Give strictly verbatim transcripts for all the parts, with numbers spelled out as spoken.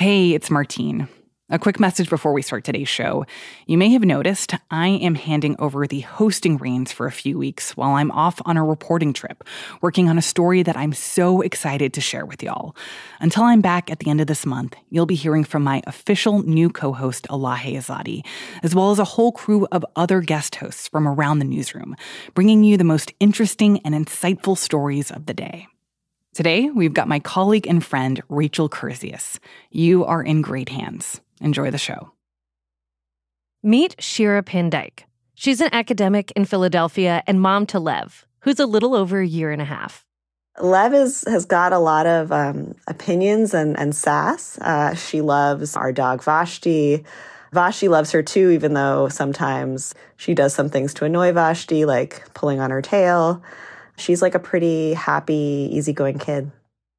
Hey, it's Martine. A quick message before we start today's show. You may have noticed I am handing over the hosting reins for a few weeks while I'm off on a reporting trip, working on a story that I'm so excited to share with y'all. Until I'm back at the end of this month, you'll be hearing from my official new co-host, Elahe Azadi, as well as a whole crew of other guest hosts from around the newsroom, bringing you the most interesting and insightful stories of the day. Today, we've got my colleague and friend, Rachel Kurzius. You are in great hands. Enjoy the show. Meet Shira Pindyke. She's an academic in Philadelphia and mom to Lev, who's a little over a year and a half. Lev is, has got a lot of um, opinions and, and sass. Uh, she loves our dog Vashti. Vashti loves her too, even though sometimes she does some things to annoy Vashti, like pulling on her tail. She's like a pretty happy, easygoing kid.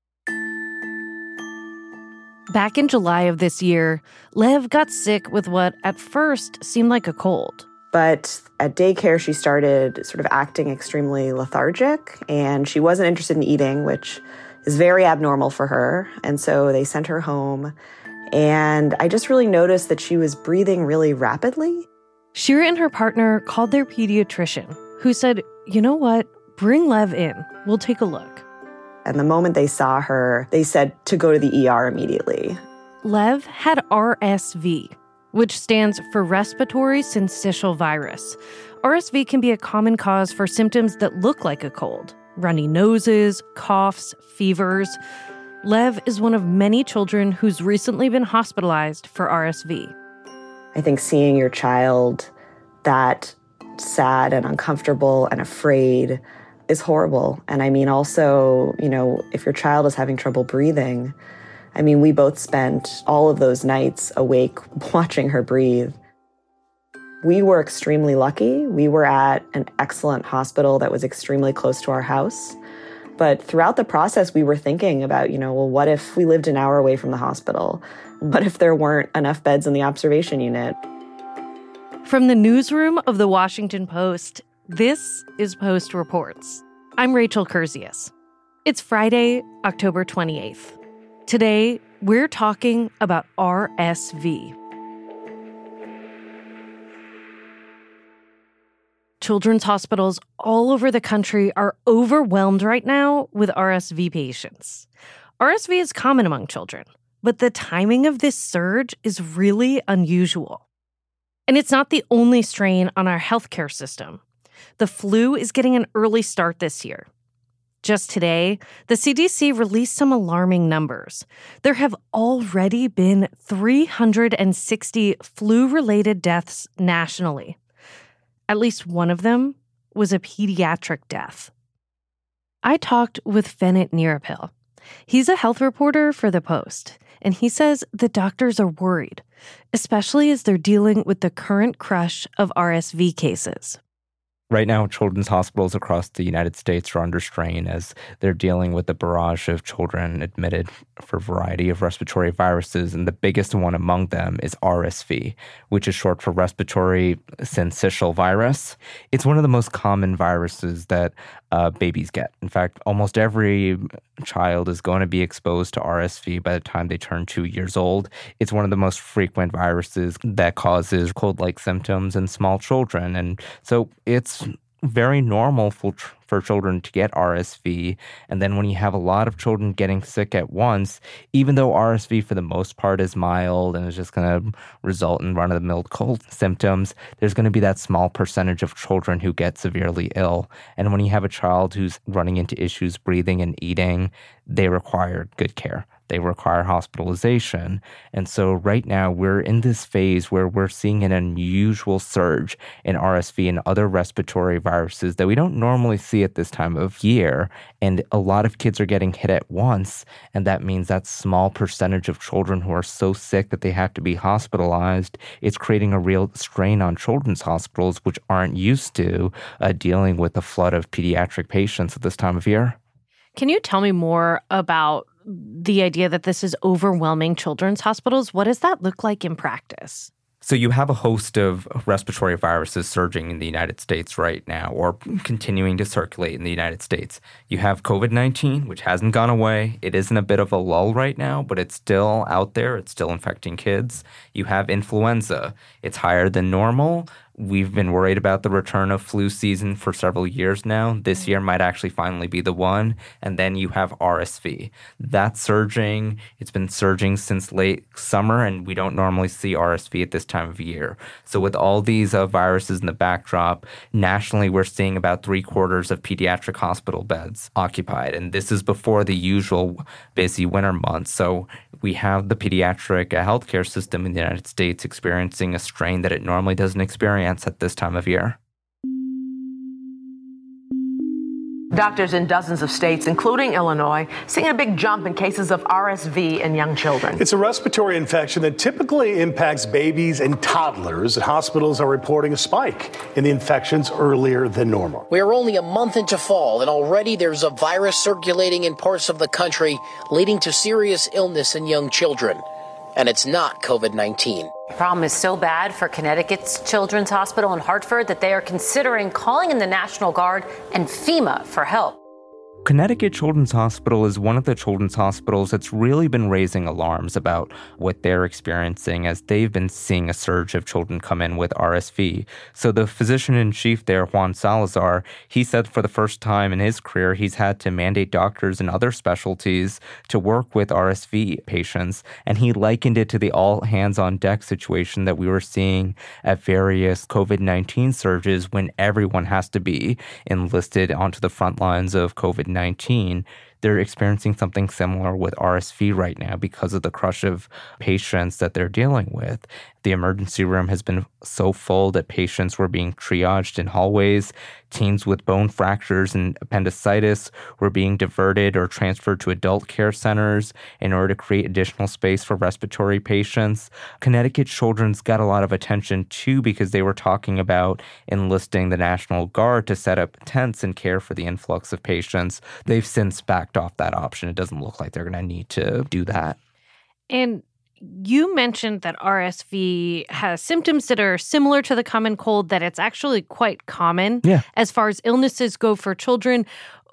Back in July of this year, Lev got sick with what at first seemed like a cold. But at daycare, she started sort of acting extremely lethargic, and she wasn't interested in eating, which is very abnormal for her. And so they sent her home, and I just really noticed that she was breathing really rapidly. Shira and her partner called their pediatrician, who said, you know what, bring Lev in. We'll take a look. And the moment they saw her, they said to go to the E R immediately. Lev had R S V, which stands for respiratory syncytial virus. R S V can be a common cause for symptoms that look like a cold: runny noses, coughs, fevers. Lev is one of many children who's recently been hospitalized for R S V. I think seeing your child that sad and uncomfortable and afraid is horrible. And I mean, also, you know, if your child is having trouble breathing, I mean, we both spent all of those nights awake watching her breathe. We were extremely lucky. We were at an excellent hospital that was extremely close to our house. But throughout the process, we were thinking about, you know, well, what if we lived an hour away from the hospital? What if there weren't enough beds in the observation unit? From the newsroom of The Washington Post, this is Post Reports. I'm Rachel Kurzius. It's Friday, October twenty-eighth. Today, we're talking about R S V. Children's hospitals all over the country are overwhelmed right now with R S V patients. R S V is common among children, but the timing of this surge is really unusual. And it's not the only strain on our healthcare system. The flu is getting an early start this year. Just today, the C D C released some alarming numbers. There have already been three hundred sixty flu-related deaths nationally. At least one of them was a pediatric death. I talked with Fenit Nirapil. He's a health reporter for The Post, and he says the doctors are worried, especially as they're dealing with the current crush of R S V cases. Right now, children's hospitals across the United States are under strain as they're dealing with the barrage of children admitted for a variety of respiratory viruses, and the biggest one among them is R S V, which is short for respiratory syncytial virus. It's one of the most common viruses that uh, babies get. In fact, almost every child is going to be exposed to R S V by the time they turn two years old. It's one of the most frequent viruses that causes cold-like symptoms in small children, and so it's very normal for, for children to get R S V. And then when you have a lot of children getting sick at once, even though R S V for the most part is mild and is just going to result in run-of-the-mill cold symptoms, there's going to be that small percentage of children who get severely ill. And when you have a child who's running into issues breathing and eating, they require good care. They require hospitalization. And so right now we're in this phase where we're seeing an unusual surge in R S V and other respiratory viruses that we don't normally see at this time of year. And a lot of kids are getting hit at once. And that means that small percentage of children who are so sick that they have to be hospitalized, it's creating a real strain on children's hospitals, which aren't used to uh, dealing with a flood of pediatric patients at this time of year. Can you tell me more about the idea that this is overwhelming children's hospitals? What does that look like in practice? So you have a host of respiratory viruses surging in the United States right now, or continuing to circulate in the United States. You have COVID nineteen, which hasn't gone away. It is in a bit of a lull right now, but it's still out there. It's still infecting kids. You have influenza. It's higher than normal. We've been worried about the return of flu season for several years now. This year might actually finally be the one. And then you have R S V. That's surging. It's been surging since late summer, and we don't normally see R S V at this time of year. So with all these uh, viruses in the backdrop, nationally we're seeing about three quarters of pediatric hospital beds occupied. And this is before the usual busy winter months. So we have the pediatric uh, healthcare system in the United States experiencing a strain that it normally doesn't experience at this time of year. Doctors in dozens of states, including Illinois, seeing a big jump in cases of R S V in young children. It's a respiratory infection that typically impacts babies and toddlers. Hospitals are reporting a spike in the infections earlier than normal. We are only a month into fall, and already there's a virus circulating in parts of the country, leading to serious illness in young children. And it's not COVID nineteen. The problem is so bad for Connecticut's Children's Hospital in Hartford that they are considering calling in the National Guard and FEMA for help. Connecticut Children's Hospital is one of the children's hospitals that's really been raising alarms about what they're experiencing as they've been seeing a surge of children come in with R S V. So the physician-in-chief there, Juan Salazar, he said for the first time in his career, he's had to mandate doctors in other specialties to work with R S V patients, and he likened it to the all-hands-on-deck situation that we were seeing at various COVID nineteen surges when everyone has to be enlisted onto the front lines of COVID nineteen. They're experiencing something similar with R S V right now because of the crush of patients that they're dealing with. The emergency room has been so full that patients were being triaged in hallways. Teens with bone fractures and appendicitis were being diverted or transferred to adult care centers in order to create additional space for respiratory patients. Connecticut Children's got a lot of attention too because they were talking about enlisting the National Guard to set up tents and care for the influx of patients. They've since backed off that option. It doesn't look like they're going to need to do that. And you mentioned that R S V has symptoms that are similar to the common cold, that it's actually quite common yeah. as far as illnesses go for children.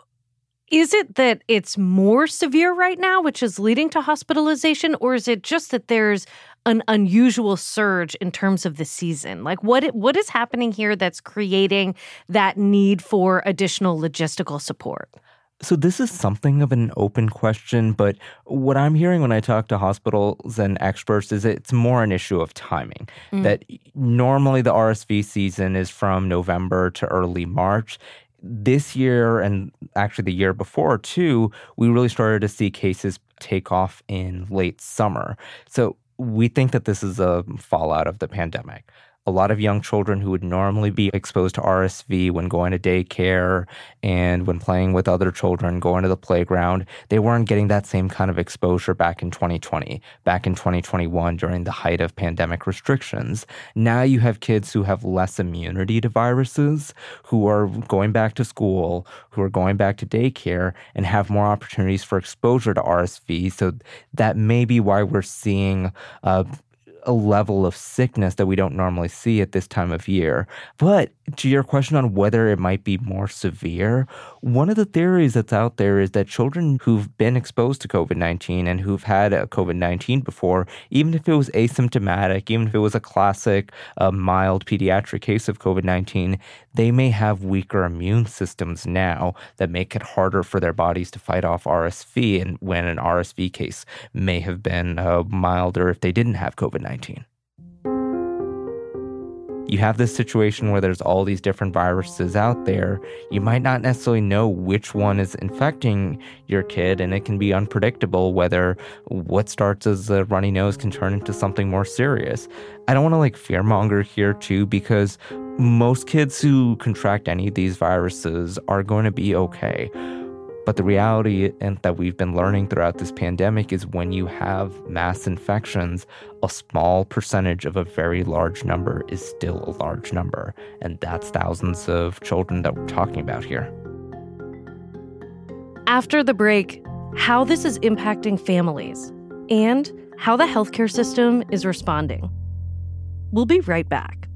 Is it that it's more severe right now, which is leading to hospitalization, or is it just that there's an unusual surge in terms of the season? Like, what what is happening here that's creating that need for additional logistical support? So this is something of an open question, but what I'm hearing when I talk to hospitals and experts is it's more an issue of timing. Mm. That normally the R S V season is from November to early March. This year, and actually the year before too, we really started to see cases take off in late summer. So we think that this is a fallout of the pandemic. A lot of young children who would normally be exposed to R S V when going to daycare and when playing with other children, going to the playground, they weren't getting that same kind of exposure back in twenty twenty, back in twenty twenty-one during the height of pandemic restrictions. Now you have kids who have less immunity to viruses, who are going back to school, who are going back to daycare, and have more opportunities for exposure to R S V. So that may be why we're seeing uh, a level of sickness that we don't normally see at this time of year. But to your question on whether it might be more severe, one of the theories that's out there is that children who've been exposed to COVID nineteen and who've had a COVID nineteen before, even if it was asymptomatic, even if it was a classic uh, mild pediatric case of COVID nineteen, they may have weaker immune systems now that make it harder for their bodies to fight off R S V, and when an R S V case may have been uh, milder if they didn't have COVID nineteen. You have this situation where there's all these different viruses out there. You might not necessarily know which one is infecting your kid, and it can be unpredictable whether what starts as a runny nose can turn into something more serious. I don't want to like fearmonger here too, because most kids who contract any of these viruses are going to be okay. But the reality and that we've been learning throughout this pandemic is when you have mass infections, a small percentage of a very large number is still a large number. And that's thousands of children that we're talking about here. After the break, how this is impacting families and how the healthcare system is responding. We'll be right back.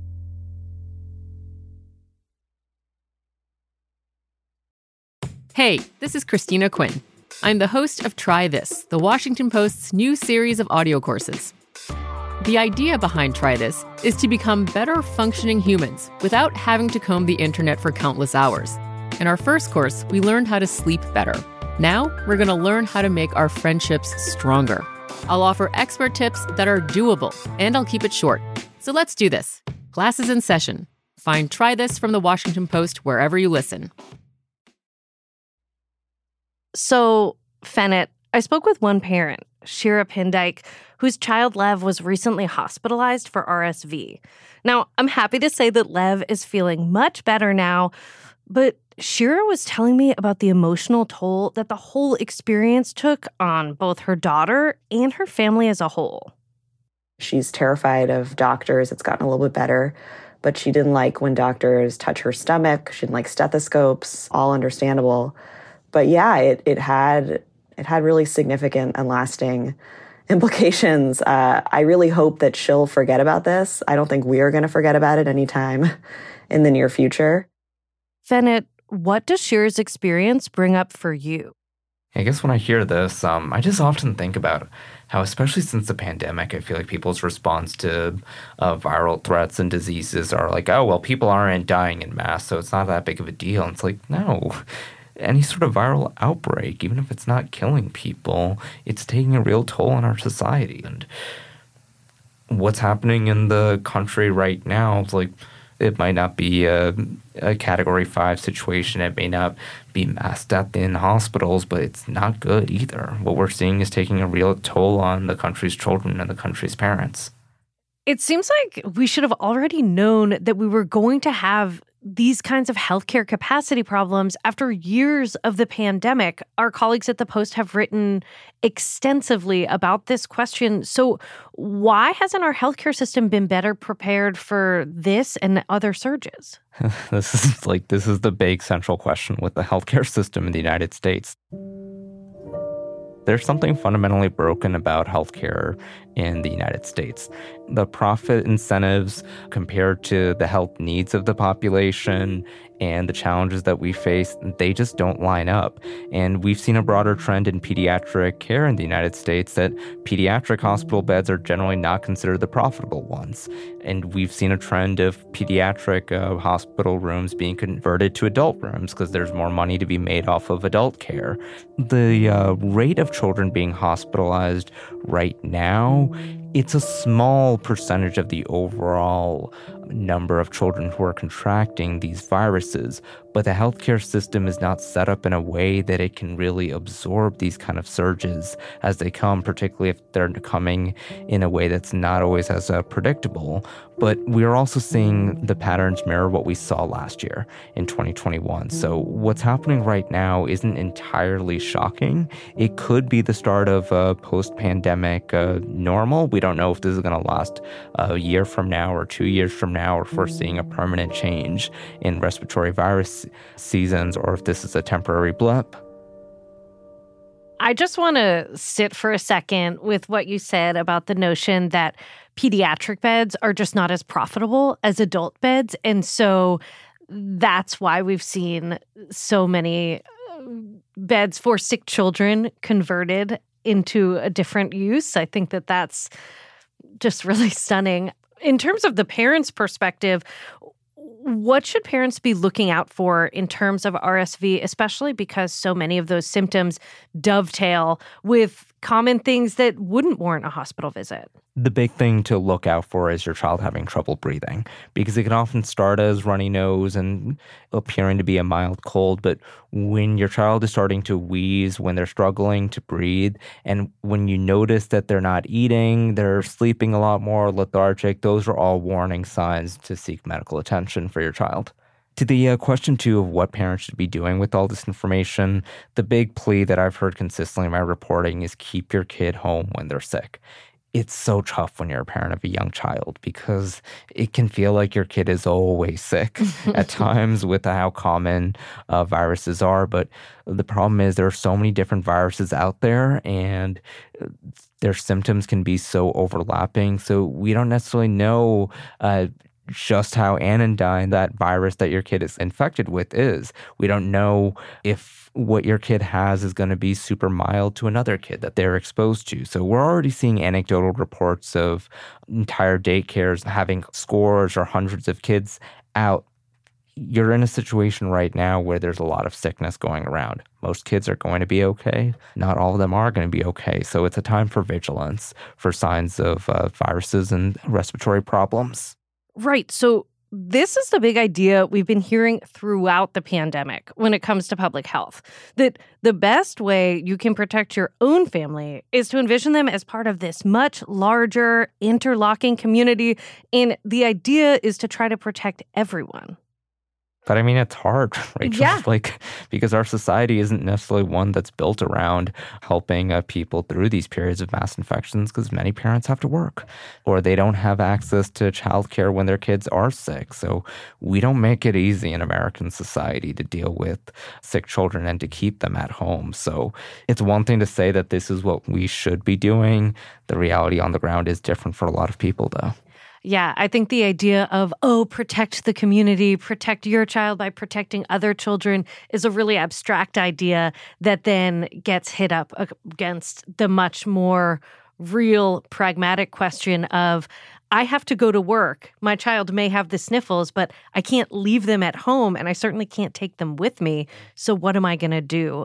Hey, this is Christina Quinn. I'm the host of Try This, the Washington Post's new series of audio courses. The idea behind Try This is to become better functioning humans without having to comb the internet for countless hours. In our first course, we learned how to sleep better. Now, we're going to learn how to make our friendships stronger. I'll offer expert tips that are doable, and I'll keep it short. So let's do this. Class is in session. Find Try This from the Washington Post wherever you listen. So, Fennett, I spoke with one parent, Shira Pindyke, whose child Lev was recently hospitalized for R S V. Now, I'm happy to say that Lev is feeling much better now, but Shira was telling me about the emotional toll that the whole experience took on both her daughter and her family as a whole. She's terrified of doctors. It's gotten a little bit better, but she didn't like when doctors touch her stomach. She didn't like stethoscopes, all understandable. But yeah, it it had it had really significant and lasting implications. Uh, I really hope that she'll forget about this. I don't think we are going to forget about it anytime in the near future. Fennett, what does Shira's experience bring up for you? I guess when I hear this, um, I just often think about how, especially since the pandemic, I feel like people's response to uh, viral threats and diseases are like, oh, well, people aren't dying in mass, so it's not that big of a deal. And it's like, no. Any sort of viral outbreak, even if it's not killing people, it's taking a real toll on our society. And what's happening in the country right now, it's like, it might not be a, a category five situation. It may not be mass death in hospitals, but it's not good either. What we're seeing is taking a real toll on the country's children and the country's parents. It seems like we should have already known that we were going to have these kinds of healthcare capacity problems after years of the pandemic. Our colleagues at the Post have written extensively about this question. So why hasn't our healthcare system been better prepared for this and other surges? This is like this is the big central question with the healthcare system in the United States. There's something fundamentally broken about healthcare in the United States. The profit incentives compared to the health needs of the population and the challenges that we face, they just don't line up. And we've seen a broader trend in pediatric care in the United States that pediatric hospital beds are generally not considered the profitable ones. And we've seen a trend of pediatric uh, hospital rooms being converted to adult rooms because there's more money to be made off of adult care. The uh, rate of children being hospitalized right now, it's a small percentage of the overall number of children who are contracting these viruses, but the healthcare system is not set up in a way that it can really absorb these kind of surges as they come, particularly if they're coming in a way that's not always as uh, predictable. But we're also seeing the patterns mirror what we saw last year in twenty twenty-one. So what's happening right now isn't entirely shocking. It could be the start of a post-pandemic uh, normal. We don't know if this is going to last a year from now or two years from now, or if we're seeing a permanent change in respiratory virus seasons, or if this is a temporary blip. I just want to sit for a second with what you said about the notion that pediatric beds are just not as profitable as adult beds. And so that's why we've seen so many beds for sick children converted into a different use. I think that that's just really stunning. In terms of the parents' perspective, what should parents be looking out for in terms of R S V, especially because so many of those symptoms dovetail with common things that wouldn't warrant a hospital visit? The big thing to look out for is your child having trouble breathing, because it can often start as runny nose and appearing to be a mild cold. But when your child is starting to wheeze, when they're struggling to breathe, and when you notice that they're not eating, they're sleeping a lot more, lethargic, those are all warning signs to seek medical attention for your child. To the uh, question, too, of what parents should be doing with all this information, the big plea that I've heard consistently in my reporting is keep your kid home when they're sick. It's so tough when you're a parent of a young child because it can feel like your kid is always sick at times with how common uh, viruses are. But the problem is there are so many different viruses out there, and their symptoms can be so overlapping. So we don't necessarily know uh, just how anodyne that virus that your kid is infected with is. We don't know if what your kid has is going to be super mild to another kid that they're exposed to. So we're already seeing anecdotal reports of entire daycares having scores or hundreds of kids out. You're in a situation right now where there's a lot of sickness going around. Most kids are going to be okay. Not all of them are going to be okay. So it's a time for vigilance for signs of uh, viruses and respiratory problems. Right. So this is the big idea we've been hearing throughout the pandemic when it comes to public health, that the best way you can protect your own family is to envision them as part of this much larger, interlocking community. And the idea is to try to protect everyone. But I mean, it's hard, Rachel, yeah. like, because our society isn't necessarily one that's built around helping uh, people through these periods of mass infections, because many parents have to work or they don't have access to childcare when their kids are sick. So we don't make it easy in American society to deal with sick children and to keep them at home. So it's one thing to say that this is what we should be doing. The reality on the ground is different for a lot of people, though. Yeah, I think the idea of, oh, protect the community, protect your child by protecting other children is a really abstract idea that then gets hit up against the much more real, pragmatic question of, I have to go to work. My child may have the sniffles, but I can't leave them at home, and I certainly can't take them with me. So what am I going to do?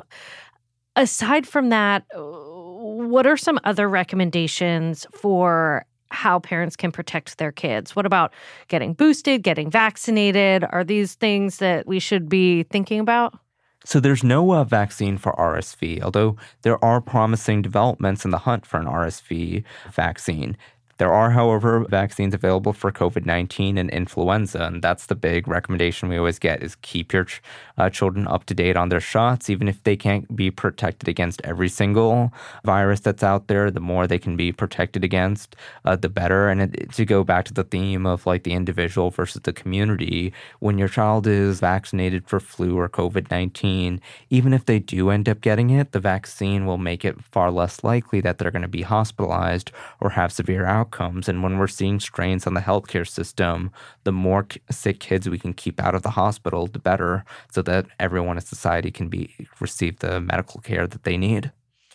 Aside from that, what are some other recommendations for how parents can protect their kids? What about getting boosted, getting vaccinated? Are these things that we should be thinking about? So there's no uh, vaccine for R S V, although there are promising developments in the hunt for an R S V vaccine. There are, however, vaccines available for COVID nineteen and influenza, and that's the big recommendation we always get is keep your ch- uh, children up to date on their shots, even if they can't be protected against every single virus that's out there. The more they can be protected against, uh, the better. And it, to go back to the theme of like the individual versus the community, when your child is vaccinated for flu or COVID nineteen, even if they do end up getting it, the vaccine will make it far less likely that they're going to be hospitalized or have severe outcomes. Outcomes. And when we're seeing strains on the healthcare system, the more sick kids we can keep out of the hospital, the better, so that everyone in society can be receive the medical care that they need.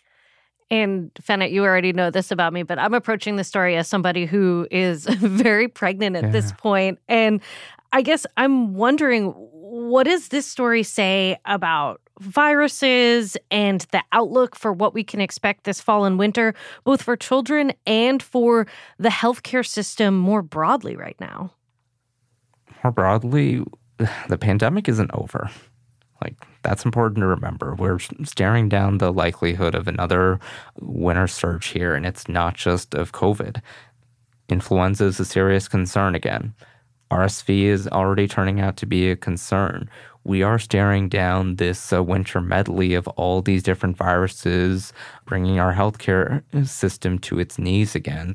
And Fennett, you already know this about me, but I'm approaching the story as somebody who is very pregnant at yeah. this point. And I guess I'm wondering, what does this story say about viruses and the outlook for what we can expect this fall and winter, both for children and for the healthcare system more broadly right now? More broadly, the pandemic isn't over. Like, that's important to remember. We're staring down the likelihood of another winter surge here, and it's not just of COVID. Influenza is a serious concern again. R S V is already turning out to be a concern. We are staring down this uh, winter medley of all these different viruses, bringing our healthcare system to its knees again.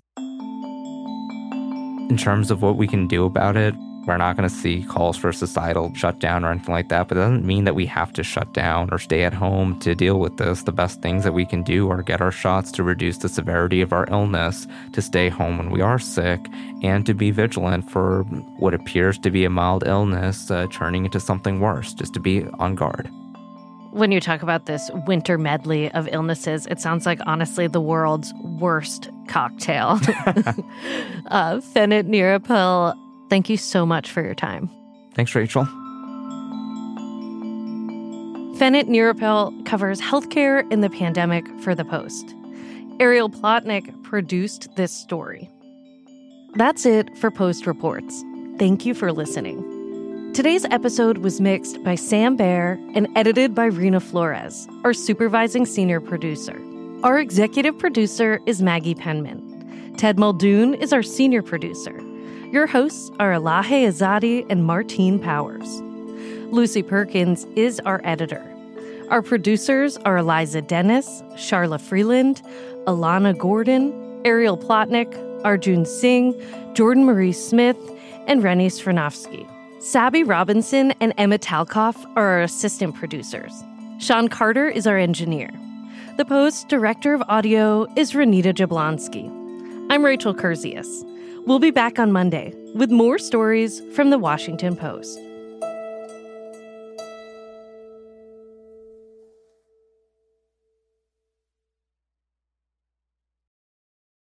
In terms of what we can do about it, we're not going to see calls for societal shutdown or anything like that, but it doesn't mean that we have to shut down or stay at home to deal with this. The best things that we can do are get our shots to reduce the severity of our illness, to stay home when we are sick, and to be vigilant for what appears to be a mild illness uh, turning into something worse, just to be on guard. When you talk about this winter medley of illnesses, it sounds like, honestly, the world's worst cocktail. uh, Fennett Neerapel, thank you so much for your time. Thanks, Rachel. Fennett Neerapel covers healthcare in the pandemic for The Post. Ariel Plotnick produced this story. That's it for Post Reports. Thank you for listening. Today's episode was mixed by Sam Baer and edited by Rena Flores, our supervising senior producer. Our executive producer is Maggie Penman. Ted Muldoon is our senior producer. Your hosts are Elahe Azadi and Martine Powers. Lucy Perkins is our editor. Our producers are Eliza Dennis, Charla Freeland, Alana Gordon, Ariel Plotnick, Arjun Singh, Jordan Marie Smith, and Rennie Sranovsky. Sabby Robinson and Emma Talkoff are our assistant producers. Sean Carter is our engineer. The Post's director of audio is Renita Jablonski. I'm Rachel Kurzius. We'll be back on Monday with more stories from The Washington Post.